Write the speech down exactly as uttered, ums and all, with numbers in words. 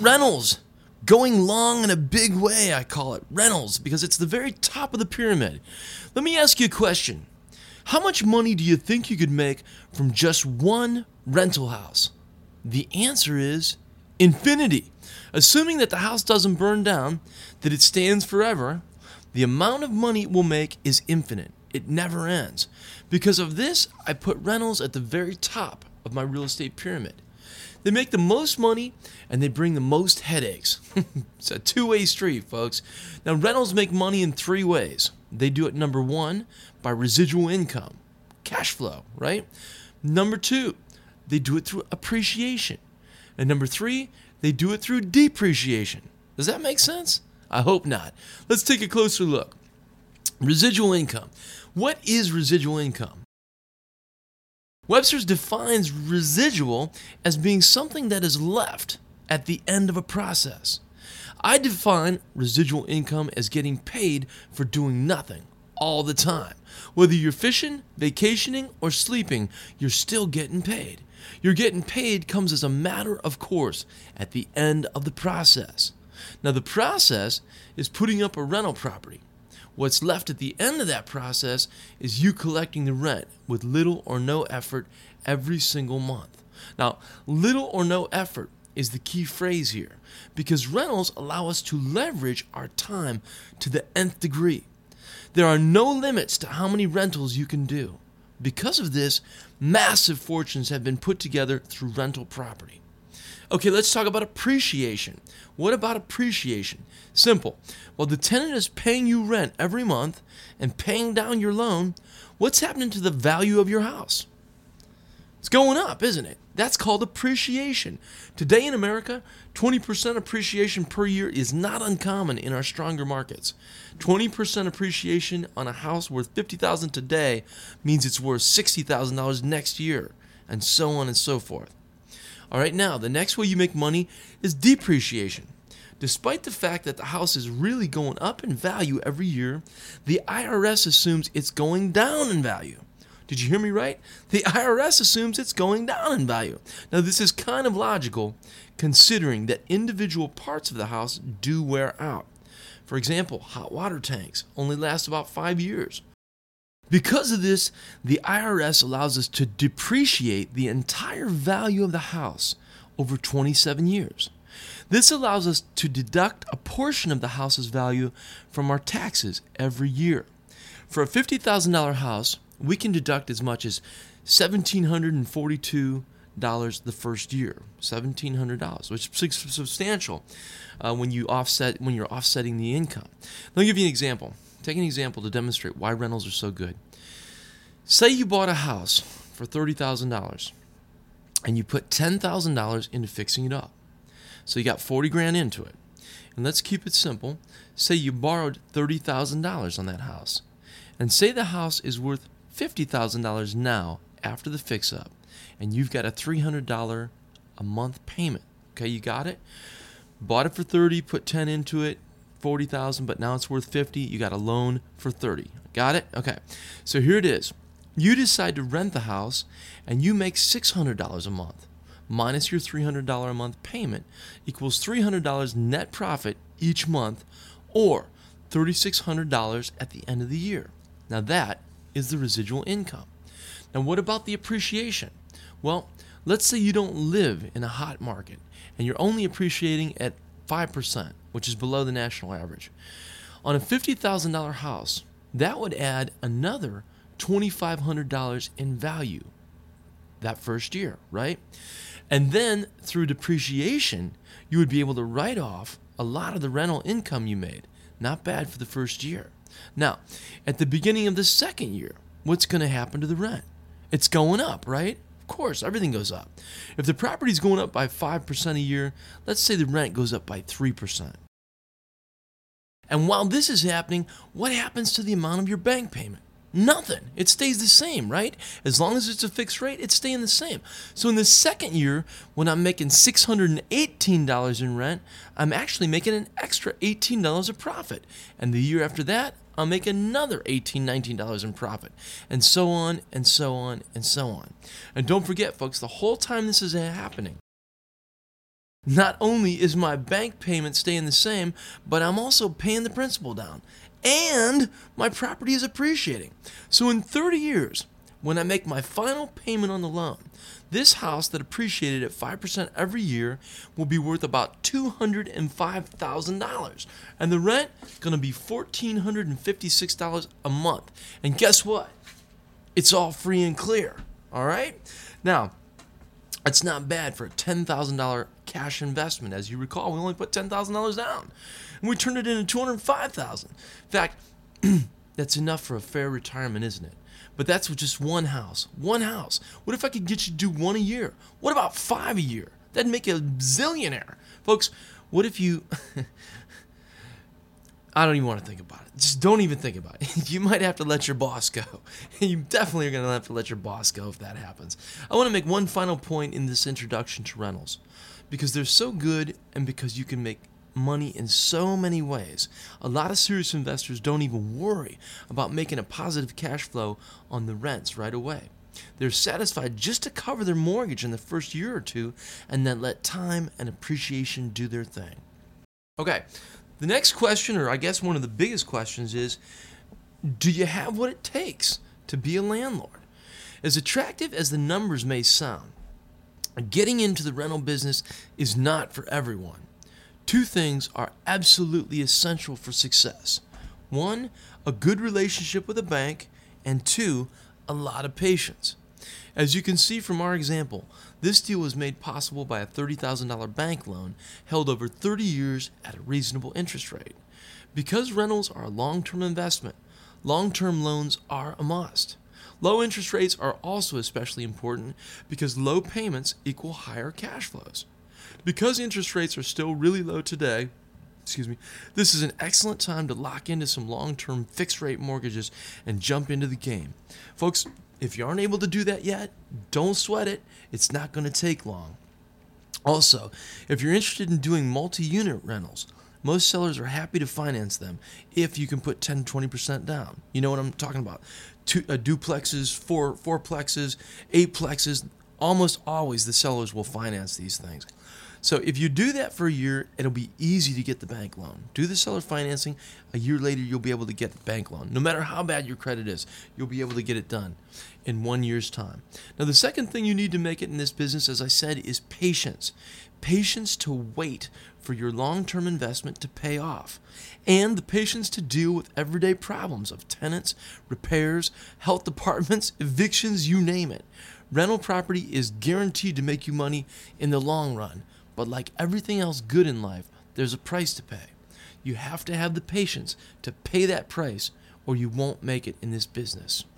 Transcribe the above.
rentals. Going long in a big way, I call it rentals, because it's the very top of the pyramid. Let me ask you a question. How much money do you think you could make from just one rental house? The answer is infinity. Assuming that the house doesn't burn down, that it stands forever, the amount of money it will make is infinite. It never ends. Because of this, I put rentals at the very top of my real estate pyramid. They make the most money and they bring the most headaches. It's a two-way street, folks. Now, rentals make money in three ways. They do it, number one, by residual income, cash flow, right? Number two, they do it through appreciation. And number three, they do it through depreciation. Does that make sense? I hope not. Let's take a closer look. Residual income. What is residual income? Webster's defines residual as being something that is left at the end of a process. I define residual income as getting paid for doing nothing all the time. Whether you're fishing, vacationing, or sleeping, you're still getting paid. Your getting paid comes as a matter of course at the end of the process. Now, the process is putting up a rental property. What's left at the end of that process is you collecting the rent with little or no effort every single month. Now, little or no effort is the key phrase here, because rentals allow us to leverage our time to the nth degree. There are no limits to how many rentals you can do. Because of this, massive fortunes have been put together through rental property. Okay, let's talk about appreciation. What about appreciation? Simple. While the tenant is paying you rent every month and paying down your loan, what's happening to the value of your house? It's going up, isn't it? That's called appreciation. Today in America, twenty percent appreciation per year is not uncommon in our stronger markets. twenty percent appreciation on a house worth fifty thousand dollars today means it's worth sixty thousand dollars next year, and so on and so forth. All right, now, the next way you make money is depreciation. Despite the fact that the house is really going up in value every year, the I R S assumes it's going down in value. Did you hear me right? The I R S assumes it's going down in value. Now, this is kind of logical, considering that individual parts of the house do wear out. For example, hot water tanks only last about five years. Because of this, the I R S allows us to depreciate the entire value of the house over twenty-seven years. This allows us to deduct a portion of the house's value from our taxes every year. For a fifty thousand dollars house, we can deduct as much as one thousand seven hundred forty-two dollars the first year, one thousand seven hundred dollars, which is substantial uh, when you offset when you're offsetting the income. Let me give you an example. Take an example to demonstrate why rentals are so good. Say you bought a house for thirty thousand dollars and you put ten thousand dollars into fixing it up. So you got forty grand into it. And let's keep it simple. Say you borrowed thirty thousand dollars on that house. And say the house is worth fifty thousand dollars now after the fix-up, and you've got a three hundred dollars a month payment. Okay, you got it? Bought it for thirty, put ten into it, forty thousand dollars, but now it's worth fifty. You got a loan for thirty. Got it? Okay. So here it is. You decide to rent the house, and you make six hundred dollars a month. Minus your three hundred dollars a month payment equals three hundred dollars net profit each month, or three thousand six hundred dollars at the end of the year. Now that is the residual income. Now what about the appreciation? Well, let's say you don't live in a hot market and you're only appreciating at five percent, which is below the national average. On a fifty thousand dollars house, that would add another two thousand five hundred dollars in value that first year, right? And then through depreciation, you would be able to write off a lot of the rental income you made. Not bad for the first year. Now, at the beginning of the second year, what's going to happen to the rent? It's going up, right? Of course, everything goes up. If the property's going up by five percent a year, let's say the rent goes up by three percent. And while this is happening, what happens to the amount of your bank payment? Nothing. It stays the same, right? As long as it's a fixed rate, it's staying the same. So in the second year, when I'm making six hundred eighteen dollars in rent, I'm actually making an extra eighteen dollars of profit. And the year after that, I'll make another eighteen dollars, nineteen dollars in profit. And so on, and so on, and so on. And don't forget, folks, the whole time this is happening, Not only is my bank payment staying the same, but I'm also paying the principal down. And my property is appreciating. So in thirty years, when I make my final payment on the loan, this house that appreciated at five percent every year will be worth about two hundred five thousand dollars. And the rent going to be one thousand four hundred fifty-six dollars a month. And guess what? It's all free and clear. All right? Now, it's not bad for a ten thousand dollars cash investment. As you recall, we only put ten thousand dollars down. And we turned it into two hundred five thousand dollars. In fact, that's enough for a fair retirement, isn't it? But that's with just one house. One house. What if I could get you to do one a year? What about five a year? That'd make you a zillionaire. Folks, what if you... I don't even want to think about it. Just don't even think about it. You might have to let your boss go. You definitely are going to have to let your boss go if that happens. I want to make one final point in this introduction to rentals. Because they're so good and because you can make money in so many ways. A lot of serious investors don't even worry about making a positive cash flow on the rents right away. They're satisfied just to cover their mortgage in the first year or two and then let time and appreciation do their thing. Okay, the next question, or I guess one of the biggest questions is, do you have what it takes to be a landlord? As attractive as the numbers may sound, getting into the rental business is not for everyone. Two things are absolutely essential for success. One, a good relationship with a bank, and two, a lot of patience. As you can see from our example, this deal was made possible by a thirty thousand dollars bank loan held over thirty years at a reasonable interest rate. Because rentals are a long-term investment, long-term loans are a must. Low interest rates are also especially important because low payments equal higher cash flows. Because interest rates are still really low today, excuse me, this is an excellent time to lock into some long-term fixed-rate mortgages and jump into the game. Folks, if you aren't able to do that yet, don't sweat it. It's not going to take long. Also, if you're interested in doing multi-unit rentals, most sellers are happy to finance them if you can put ten to twenty percent down. You know what I'm talking about. Two, uh, duplexes, four, fourplexes, eightplexes, almost always the sellers will finance these things. So if you do that for a year, it'll be easy to get the bank loan. Do the seller financing. A year later, you'll be able to get the bank loan. No matter how bad your credit is, you'll be able to get it done in one year's time. Now, the second thing you need to make it in this business, as I said, is patience. Patience to wait for your long-term investment to pay off. And the patience to deal with everyday problems of tenants, repairs, health departments, evictions, you name it. Rental property is guaranteed to make you money in the long run. But like everything else good in life, there's a price to pay. You have to have the patience to pay that price or you won't make it in this business.